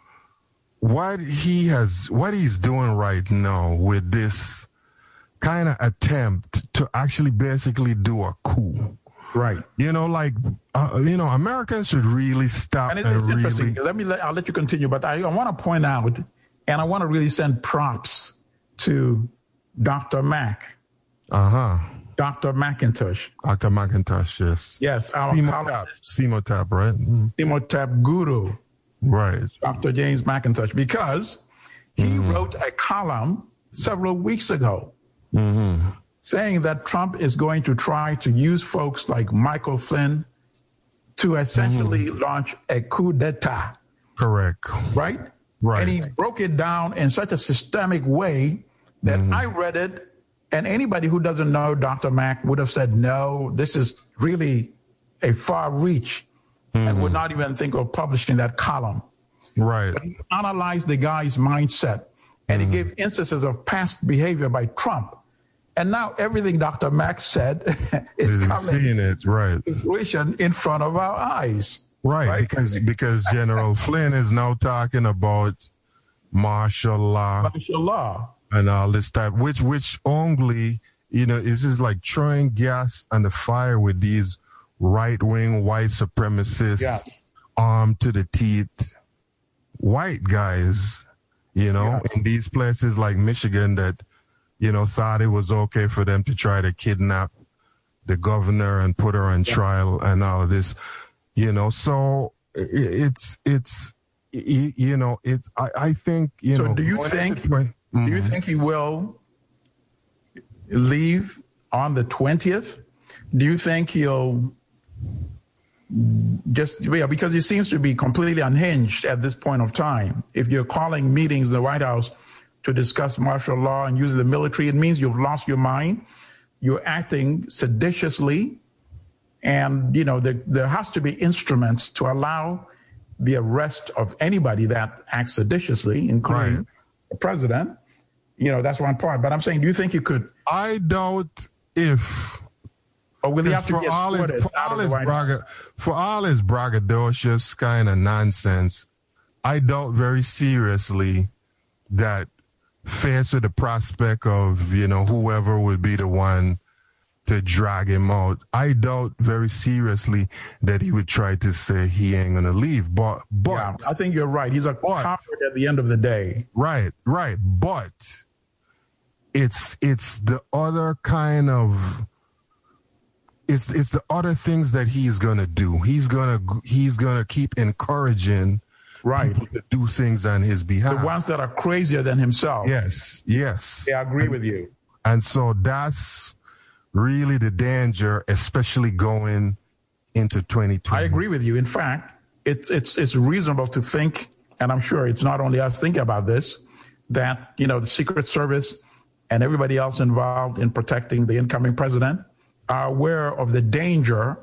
what he has, what he's doing right now with this kind of attempt to actually basically do a coup. Right. You know, like, uh, you know, Americans should really stop. And it's and interesting. Really... Let me, let, I'll let you continue, but I, I want to point out, and I want to really send props to Doctor Mac. Uh-huh. Doctor McIntosh. Doctor McIntosh, yes. Yes. Our Cimotap, Cimotap, right? Mm. Cimotap guru. Right. Doctor James McIntosh, because he mm-hmm. wrote a column several weeks ago mm-hmm. saying that Trump is going to try to use folks like Michael Flynn to essentially mm-hmm. launch a coup d'etat. Correct. Right? Right. And he broke it down in such a systemic way that mm-hmm. I read it, and anybody who doesn't know Doctor Mack would have said, no, this is really a far reach, mm-hmm. and would not even think of publishing that column. Right. But he analyzed the guy's mindset, and mm-hmm. he gave instances of past behavior by Trump. And now everything Doctor Mack said is He's coming seeing it, right. to fruition in front of our eyes. Right, right? because because General Flynn is now talking about martial law. Martial law. And all this type, which which only, you know, this is like throwing gas on the fire with these right-wing white supremacists, yeah. armed to the teeth, white guys, you know, yeah. in these places like Michigan that, you know, thought it was okay for them to try to kidnap the governor and put her on yeah. trial and all of this, you know. So it's, it's, you know, it, I, I think, you so know. So do you think... Mm-hmm. Do you think he will leave on the twentieth? Do you think he'll just, yeah, because he seems to be completely unhinged at this point of time. If you're calling meetings in the White House to discuss martial law and using the military, it means you've lost your mind. You're acting seditiously. And, you know, there, there has to be instruments to allow the arrest of anybody that acts seditiously, including right. the president. You know, that's one part. But I'm saying, do you think you could? I doubt if. Or will he have to for get all his, out for of all the his White braga, For all his braggadocious kind of nonsense, I doubt very seriously that faced with the prospect of, you know, whoever would be the one to drag him out, I doubt very seriously that he would try to say he ain't going to leave. But, but. Yeah, I think you're right. He's a coward at the end of the day. Right, right. But it's, it's the other kind of, it's, it's the other things that he's going to do. He's going to, he's going to keep encouraging right. people to do things on his behalf. The ones that are crazier than himself. Yes, yes. Yeah, I agree and, with you. And so that's really the danger, especially going into twenty twenty. I agree with you. In fact, it's it's it's reasonable to think, and I'm sure it's not only us thinking about this, that, you know, the Secret Service and everybody else involved in protecting the incoming president are aware of the danger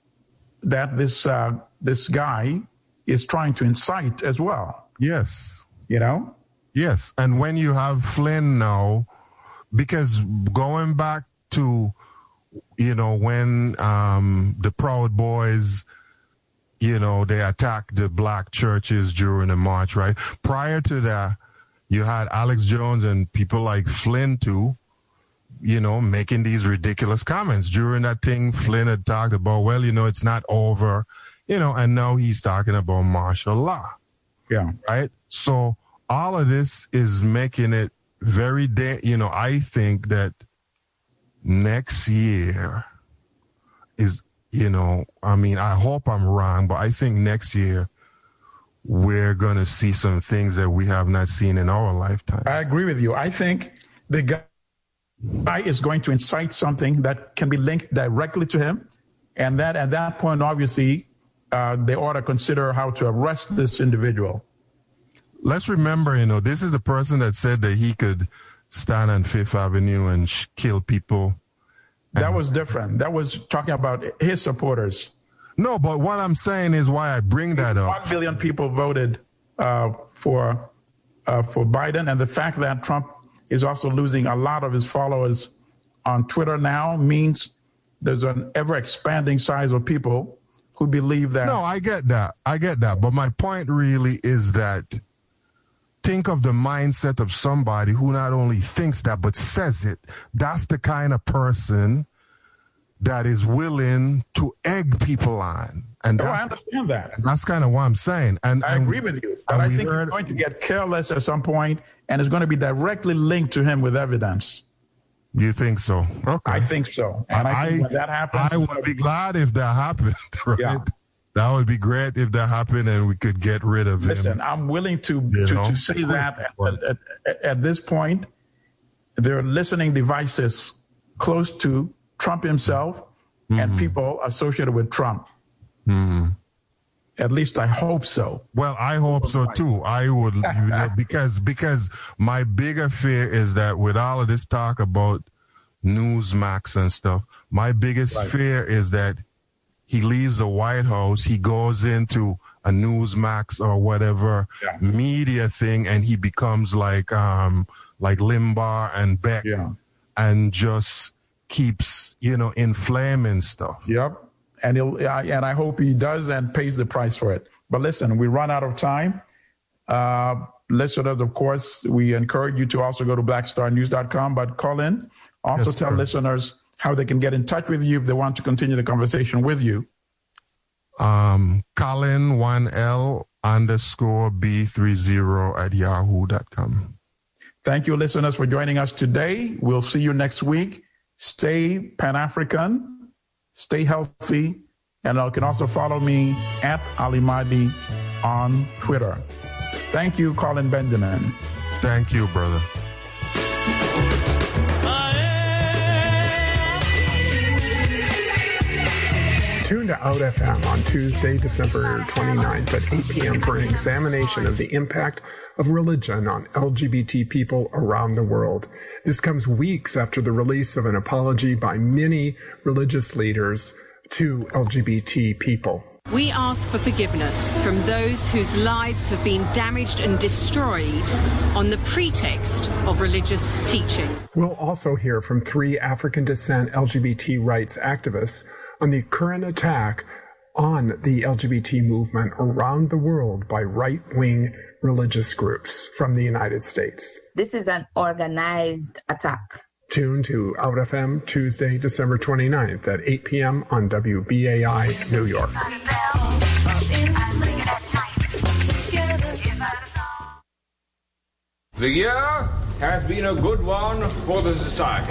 that this uh, this guy is trying to incite as well. Yes. You know? Yes. And when you have Flynn now, because going back to, you know, when um, the Proud Boys, you know, they attacked the black churches during the march, right? Prior to that, you had Alex Jones and people like Flynn too, you know, making these ridiculous comments. During that thing, Flynn had talked about, well, you know, it's not over, you know, and now he's talking about martial law. Yeah. Right? So all of this is making it very, da- you know, I think that next year is, you know, I mean, I hope I'm wrong, but I think next year we're going to see some things that we have not seen in our lifetime. I agree with you. I think the guy is going to incite something that can be linked directly to him. And that at that point, obviously, uh, they ought to consider how to arrest this individual. Let's remember, you know, this is the person that said that he could stand on Fifth Avenue and sh- kill people. That was different. That was talking about his supporters. No, but what I'm saying is why I bring that up. One billion people voted uh, for uh, for Biden, and the fact that Trump is also losing a lot of his followers on Twitter now means there's an ever-expanding size of people who believe that. No, I get that. I get that. But my point really is that think of the mindset of somebody who not only thinks that, but says it. That's the kind of person that is willing to egg people on. And oh, that's, I understand that. That's kind of what I'm saying. And I and, agree with you. But I think heard, he's going to get careless at some point, and it's going to be directly linked to him with evidence. You think so? Okay. I think so. And I, I think when that happens, I would be glad if that happened, right? Yeah. That would be great if that happened and we could get rid of Listen, him. Listen, I'm willing to, to, to say that at, at, at, at this point, there are listening devices close to Trump himself mm-hmm. and people associated with Trump. Mm-hmm. At least I hope so. Well, I hope so too. I would, you know, because because my bigger fear is that with all of this talk about Newsmax and stuff, my biggest right. fear is that he leaves the White House, he goes into a Newsmax or whatever yeah. media thing, and he becomes like um like Limbaugh and Beck, yeah. and just keeps, you know, inflaming stuff. Yep. And he'll, and I hope he does and pays the price for it. But listen, we run out of time. Uh, listeners, of course, we encourage you to also go to black star news dot com. But call in. Also yes, tell sir. listeners how they can get in touch with you if they want to continue the conversation with you. Um, Colin one L underscore B three zero at yahoo dot com. Thank you, listeners, for joining us today. We'll see you next week. Stay Pan-African. Stay healthy, and you can also follow me at Ali Mahdi on Twitter. Thank you, Colin Benjamin. Thank you, brother. Tune to Out F M on Tuesday, December twenty-ninth at eight p.m. for an examination of the impact of religion on L G B T people around the world. This comes weeks after the release of an apology by many religious leaders to L G B T people. We ask for forgiveness from those whose lives have been damaged and destroyed on the pretext of religious teaching. We'll also hear from three African descent L G B T rights activists on the current attack on the L G B T movement around the world by right-wing religious groups from the United States. This is an organized attack. Tune to Out F M Tuesday, December twenty-ninth at eight p.m. on W B A I New York. The year has been a good one for the society.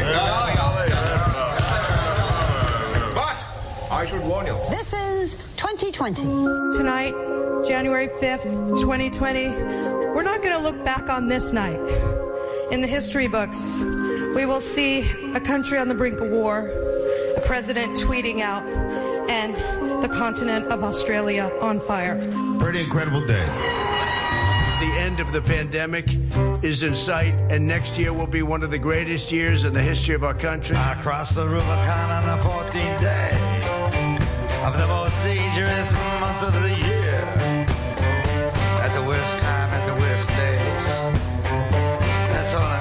But I should warn you. This is twenty twenty. Tonight, January fifth, twenty twenty, we're not going to look back on this night in the history books. We will see a country on the brink of war, a president tweeting out, and the continent of Australia on fire. Pretty incredible day. The end of the pandemic is in sight, and next year will be one of the greatest years in the history of our country. Across the Rubicon on the fourteenth day of the most dangerous month of the year, at the worst time, at the worst place. That's all I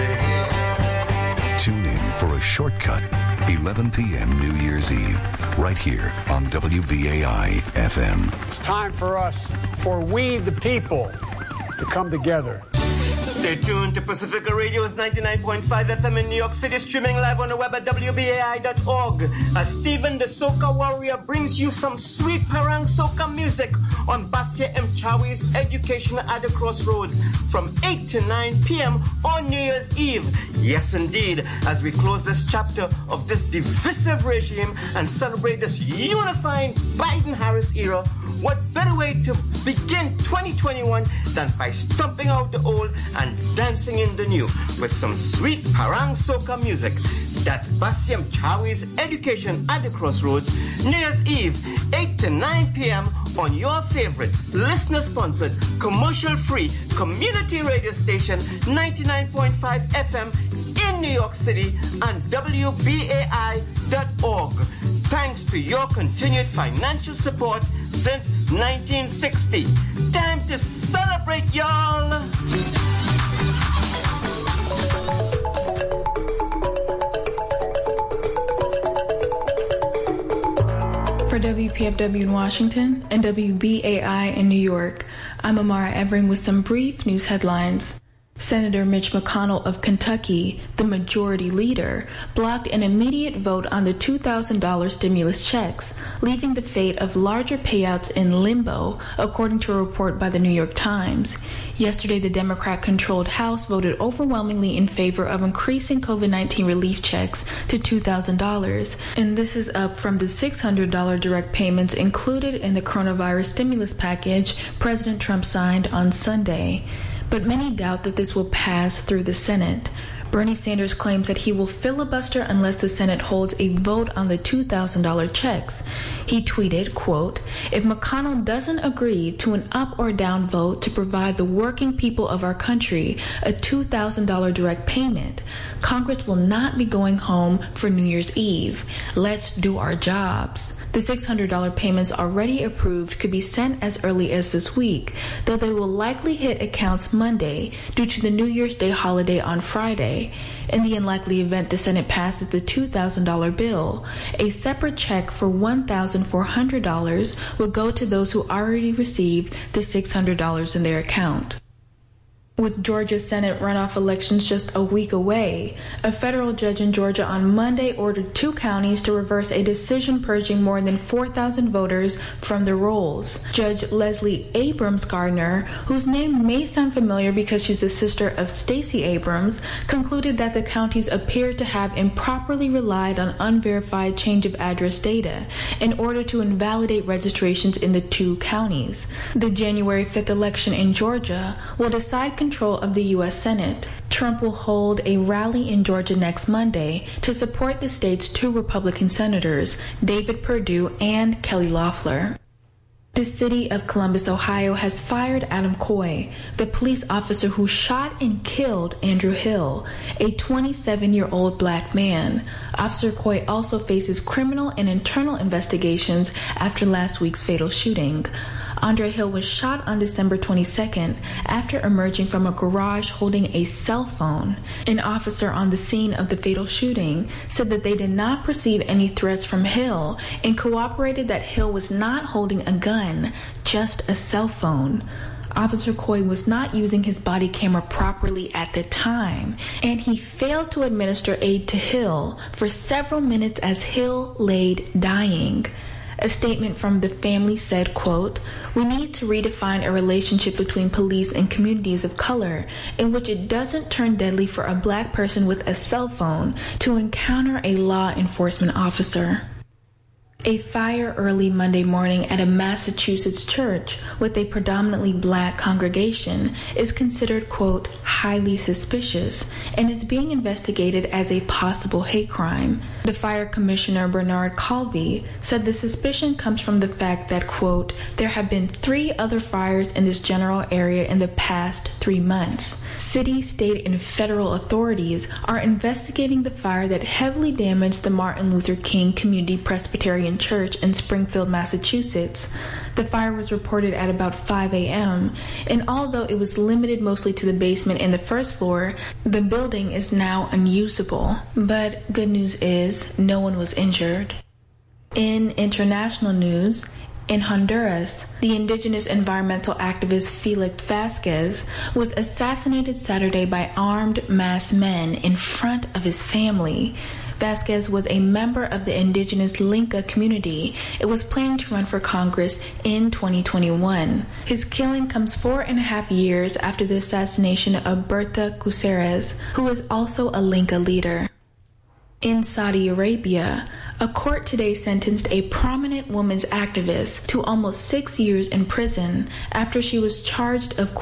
seem to hear. Tune in for a shortcut, eleven p.m. New Year's Eve, right here on W B A I F M. It's time for us, for we the people, to come together. Stay tuned to Pacifica Radio's ninety-nine point five F M in New York City, streaming live on the web at W B A I dot org. As Stephen the Soca Warrior brings you some sweet parang soca music on Basia M. Chawi's Education at the Crossroads from eight to nine p.m. on New Year's Eve. Yes, indeed, as we close this chapter of this divisive regime and celebrate this unifying Biden-Harris era, what better way to begin twenty twenty-one than by stomping out the old and dancing in the new with some sweet parang soca music. That's Basim Chawi's Education at the Crossroads, New Year's Eve, eight to nine p.m. on your favorite listener-sponsored, commercial-free community radio station, ninety-nine point five F M in New York City and W B A I dot org. Thanks to your continued financial support since nineteen sixty. Time to celebrate, y'all! For W P F W in Washington and W B A I in New York, I'm Amara Evering with some brief news headlines. Senator Mitch McConnell of Kentucky, the majority leader, blocked an immediate vote on the two thousand dollars stimulus checks, leaving the fate of larger payouts in limbo, according to a report by the New York Times. Yesterday, the Democrat-controlled House voted overwhelmingly in favor of increasing COVID nineteen relief checks to two thousand dollars, and this is up from the six hundred dollars direct payments included in the coronavirus stimulus package President Trump signed on Sunday. But many doubt that this will pass through the Senate. Bernie Sanders claims that he will filibuster unless the Senate holds a vote on the two thousand dollars checks. He tweeted, quote, "If McConnell doesn't agree to an up or down vote to provide the working people of our country a two thousand dollars direct payment, Congress will not be going home for New Year's Eve. Let's do our jobs." The six hundred dollars payments already approved could be sent as early as this week, though they will likely hit accounts Monday due to the New Year's Day holiday on Friday. In the unlikely event the Senate passes the two thousand dollars bill, a separate check for one thousand four hundred dollars will go to those who already received the six hundred dollars in their account. With Georgia's Senate runoff elections just a week away, a federal judge in Georgia on Monday ordered two counties to reverse a decision purging more than four thousand voters from the rolls. Judge Leslie Abrams Gardner, whose name may sound familiar because she's the sister of Stacey Abrams, concluded that the counties appeared to have improperly relied on unverified change of address data in order to invalidate registrations in the two counties. The January fifth election in Georgia will decide control of the U S Senate. Trump will hold a rally in Georgia next Monday to support the state's two Republican senators, David Perdue and Kelly Loeffler. The city of Columbus, Ohio has fired Adam Coy, the police officer who shot and killed Andrew Hill, a twenty-seven-year-old black man. Officer Coy also faces criminal and internal investigations after last week's fatal shooting. Andre Hill was shot on December twenty-second after emerging from a garage holding a cell phone. An officer on the scene of the fatal shooting said that they did not perceive any threats from Hill and cooperated that Hill was not holding a gun, just a cell phone. Officer Coy was not using his body camera properly at the time, and he failed to administer aid to Hill for several minutes as Hill laid dying. A statement from the family said, quote, "We need to redefine a relationship between police and communities of color in which it doesn't turn deadly for a black person with a cell phone to encounter a law enforcement officer." A fire early Monday morning at a Massachusetts church with a predominantly black congregation is considered, quote, "highly suspicious," and is being investigated as a possible hate crime. The fire commissioner, Bernard Colvey, said the suspicion comes from the fact that, quote, "there have been three other fires in this general area in the past three months. City, state, and federal authorities are investigating the fire that heavily damaged the Martin Luther King Community Presbyterian Church in Springfield, Massachusetts. The fire was reported at about five a.m., and although it was limited mostly to the basement and the first floor, the building is now unusable. But good news is, no one was injured. In international news, In Honduras, the indigenous environmental activist Felix Vasquez was assassinated Saturday by armed masked men in front of his family. Vasquez was a member of the indigenous Linca community. It was planning to run for Congress in twenty twenty-one. His killing comes four and a half years after the assassination of Berta Cáceres, who is also a Linca leader. In Saudi Arabia, a court today sentenced a prominent women's activist to almost six years in prison after she was charged of